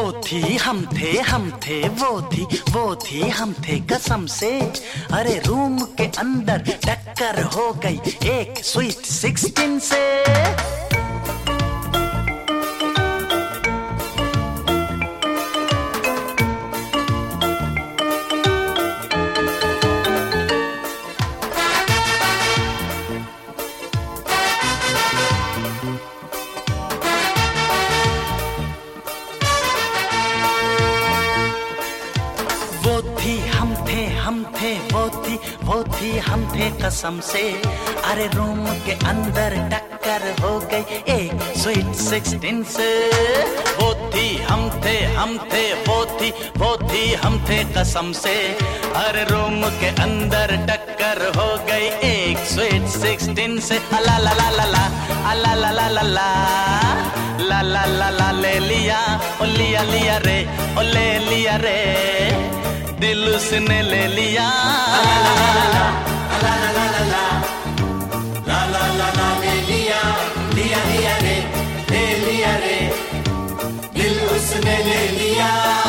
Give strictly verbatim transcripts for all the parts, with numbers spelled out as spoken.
थी हम थे हम थे वो थी वो थी हम थे कसम से। अरे रूम के अंदर टक्कर हो गई एक स्वीट सिक्सटीन से। हम थे वो थी वो थी हम थे कसम से। अरे रूम के अंदर टक्कर हो गई एक स्वीट सिक्सटीन से। वो थी हम थे हम थे वो थी वो थी हम थे कसम से। अरे रूम के अंदर टक्कर हो गई एक स्वीट सिक्सटीन से। ला ला ला ला ला ला ला ला ला ला ला ला ला ले लिया ओ लिया लिया रे ओ ले लिया रे दिल उसने ले लिया। ला ला ला ला ला ला ला ला ला ला ला ले लिया लिया लिया रे ले लिया रे दिल उसने ले लिया।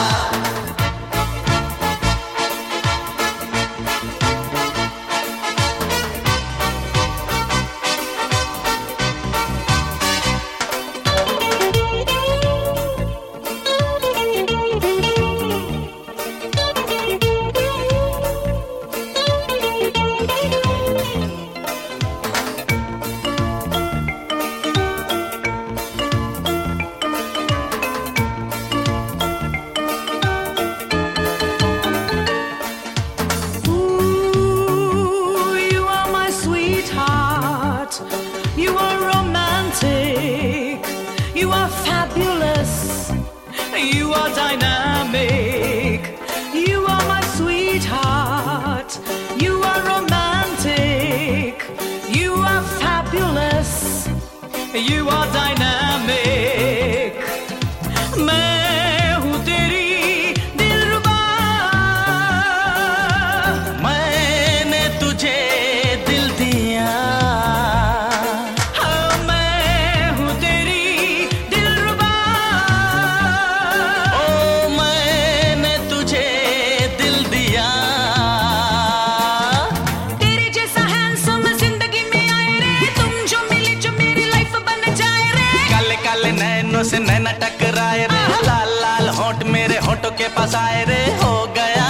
You are romantic, you are fabulous, you are dynamic, you are my sweetheart. You are romantic, you are fabulous, you are dynamic. मैं हूँ तेरी दिलरुबा, मैंने तुझे दिल दिया। से नैना टकराए रे लाल लाल होंठ मेरे होंठों के पास आए रे हो गया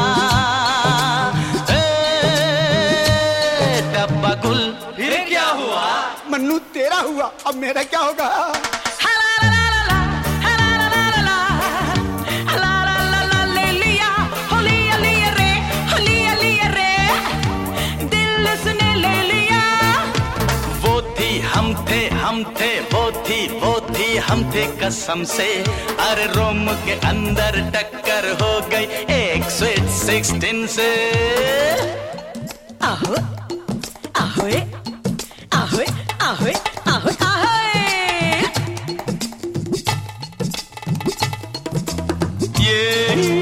डब्बा गुल। फिर क्या हुआ मन्नू तेरा हुआ अब मेरा क्या होगा। हम थे हम थे वो थी वो थी हम थे कसम से। अरे रोम के अंदर टक्कर हो गई एक स्वीट सिक्सटीन से। आहो आहो आहो आहो आहो आहो ये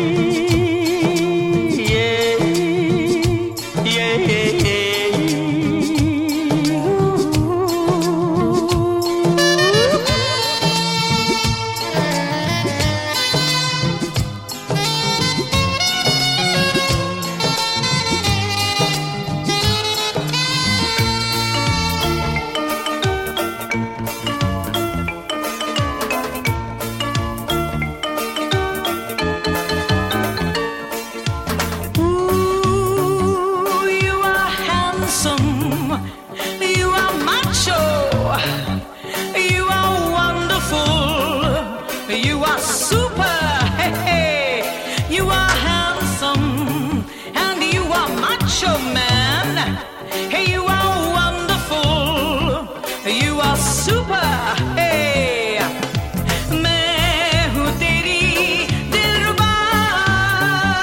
you are super, hey, hey. You are handsome and you are macho man. Hey, you are wonderful, you are super, hey. मैं हूँ तेरी दिलरुबा,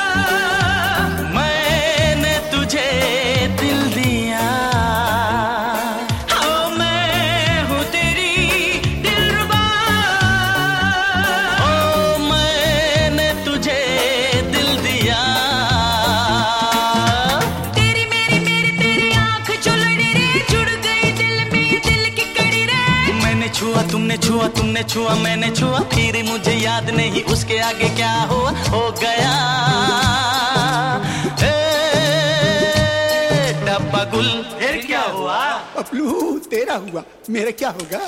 मैंने तुझे दिल दिया। तुमने छुआ तुमने छुआ मैंने छुआ, फिर मुझे याद नहीं उसके आगे क्या हुआ हो गया। ए, डब्बा गुल फिर क्या हुआ? पपलू तेरा हुआ, मेरा क्या होगा?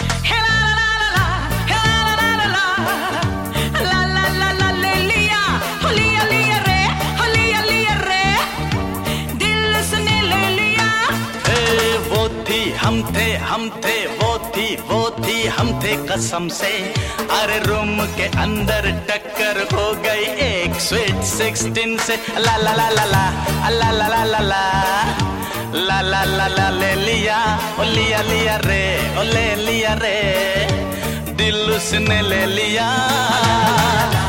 हम थे हम थे वो थी वो थी हम थे कसम से, अरे रूम के अंदर टक्कर हो गई एक स्वीट सिक्सटीन से। ला ला ला ला ला ला ला ला ला ला ला ला ला ला ले लिया ओ लिया लिया रे ओ ले लिया रे, दिल उसने ले लिया।